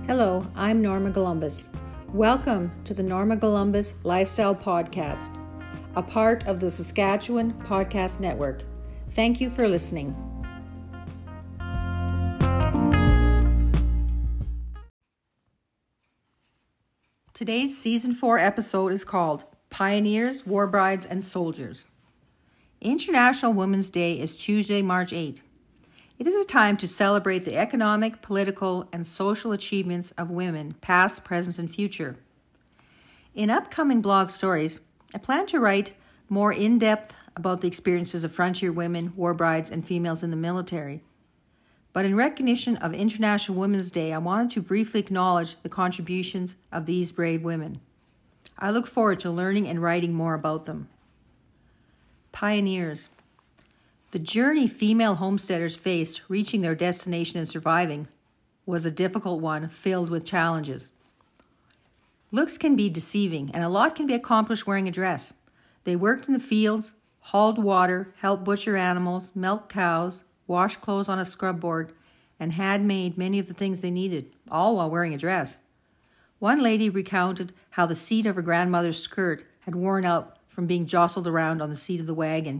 Hello, I'm Norma Columbus. Welcome to the Norma Columbus Lifestyle Podcast, a part of the Saskatchewan Podcast Network. Thank you for listening. Today's Season 4 episode is called Pioneers, War Brides, and Soldiers. International Women's Day is Tuesday, March 8th. It is a time to celebrate the economic, political, and social achievements of women, past, present, and future. In upcoming blog stories, I plan to write more in-depth about the experiences of frontier women, war brides, and females in the military. But in recognition of International Women's Day, I wanted to briefly acknowledge the contributions of these brave women. I look forward to learning and writing more about them. Pioneers. The journey female homesteaders faced reaching their destination and surviving was a difficult one filled with challenges. Looks can be deceiving, and a lot can be accomplished wearing a dress. They worked in the fields, hauled water, helped butcher animals, milk cows, wash clothes on a scrub board, and had made many of the things they needed, all while wearing a dress. One lady recounted how the seat of her grandmother's skirt had worn out from being jostled around on the seat of the wagon.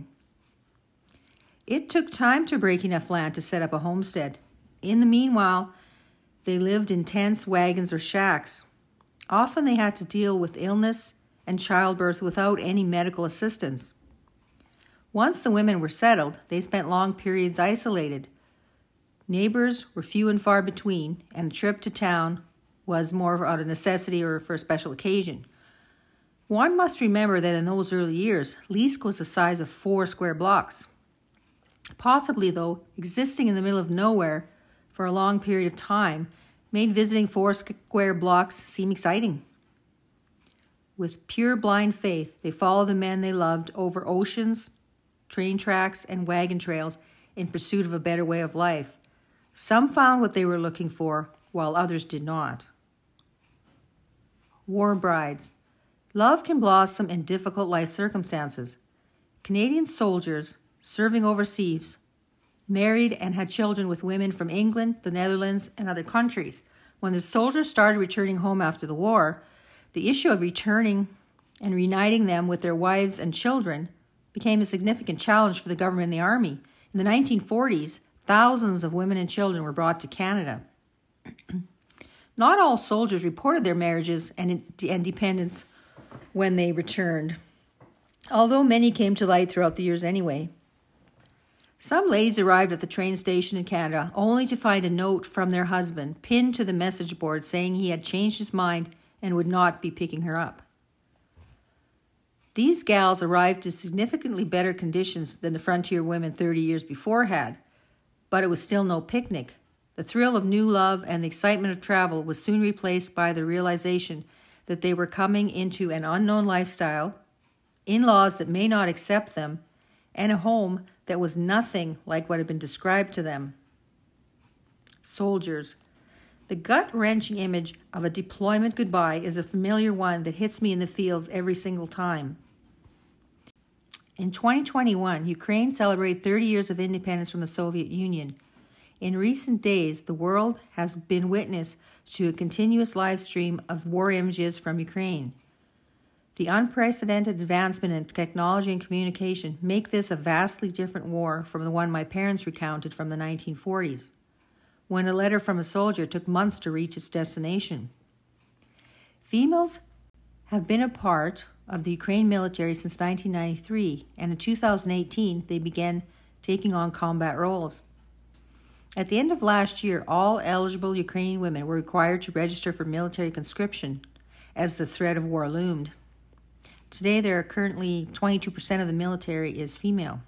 It took time to break enough land to set up a homestead. In the meanwhile, they lived in tents, wagons, or shacks. Often they had to deal with illness and childbirth without any medical assistance. Once the women were settled, they spent long periods isolated. Neighbors were few and far between, and a trip to town was more out of necessity or for a special occasion. One must remember that in those early years, Leask was the size of 4 square blocks. Possibly, though, existing in the middle of nowhere for a long period of time made visiting 4 square blocks seem exciting. With pure blind faith, they followed the men they loved over oceans, train tracks, and wagon trails in pursuit of a better way of life. Some found what they were looking for, while others did not. War brides. Love can blossom in difficult life circumstances. Canadian soldiers serving overseas married and had children with women from England, the Netherlands, and other countries. When the soldiers started returning home after the war, the issue of returning and reuniting them with their wives and children became a significant challenge for the government and the army. In the 1940s, thousands of women and children were brought to Canada. Not all soldiers reported their marriages and dependence when they returned, although many came to light throughout the years anyway. Some ladies arrived at the train station in Canada only to find a note from their husband pinned to the message board saying he had changed his mind and would not be picking her up. These gals arrived to significantly better conditions than the frontier women 30 years before had, but it was still no picnic. The thrill of new love and the excitement of travel was soon replaced by the realization that they were coming into an unknown lifestyle, in-laws that may not accept them, and a home that was nothing like what had been described to them. Soldiers. The gut-wrenching image of a deployment goodbye is a familiar one that hits me in the fields every single time. In 2021, Ukraine celebrated 30 years of independence from the Soviet Union. In recent days, the world has been witness to a continuous live stream of war images from Ukraine. The unprecedented advancement in technology and communication make this a vastly different war from the one my parents recounted from the 1940s, when a letter from a soldier took months to reach its destination. Females have been a part of the Ukraine military since 1993, and in 2018 they began taking on combat roles. At the end of last year, all eligible Ukrainian women were required to register for military conscription as the threat of war loomed. Today, there are currently 22% of the military is female.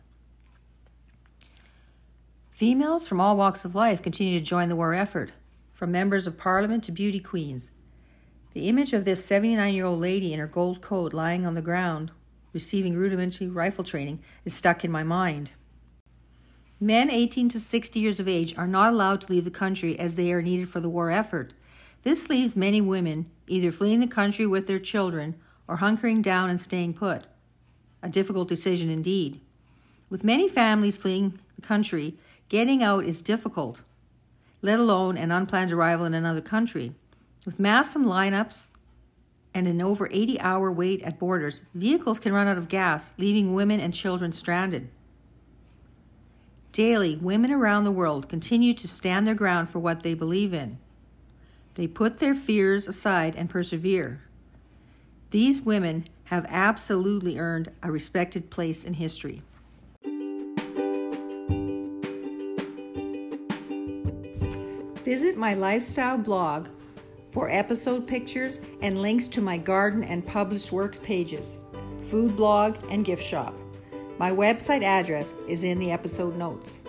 Females from all walks of life continue to join the war effort, from members of parliament to beauty queens. The image of this 79-year-old lady in her gold coat lying on the ground, receiving rudimentary rifle training, is stuck in my mind. Men 18 to 60 years of age are not allowed to leave the country as they are needed for the war effort. This leaves many women either fleeing the country with their children or hunkering down and staying put. A difficult decision indeed. With many families fleeing the country, getting out is difficult, let alone an unplanned arrival in another country. With massive lineups and an over 80-hour wait at borders, vehicles can run out of gas, leaving women and children stranded. Daily, women around the world continue to stand their ground for what they believe in. They put their fears aside and persevere. These women have absolutely earned a respected place in history. Visit my lifestyle blog for episode pictures and links to my garden and published works pages, food blog, and gift shop. My website address is in the episode notes.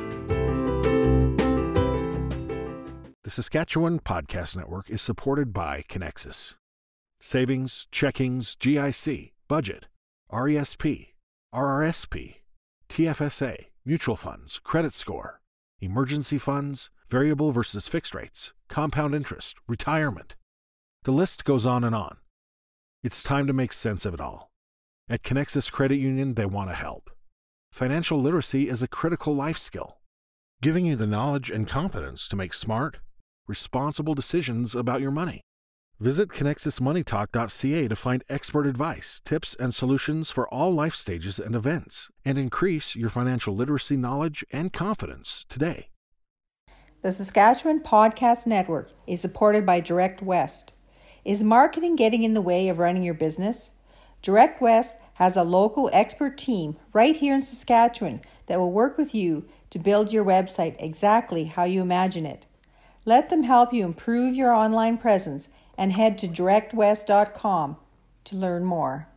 The Saskatchewan Podcast Network is supported by Connexus. Savings, checkings, GIC, budget, RESP, RRSP, TFSA, mutual funds, credit score, emergency funds, variable versus fixed rates, compound interest, retirement. The list goes on and on. It's time to make sense of it all. At Connexus Credit Union, they want to help. Financial literacy is a critical life skill, giving you the knowledge and confidence to make smart, responsible decisions about your money. Visit ConnexusMoneyTalk.ca to find expert advice, tips, and solutions for all life stages and events, and increase your financial literacy knowledge and confidence today. The Saskatchewan Podcast Network is supported by Direct West. Is marketing getting in the way of running your business? Direct West has a local expert team right here in Saskatchewan that will work with you to build your website exactly how you imagine it. Let them help you improve your online presence and head to directwest.com to learn more.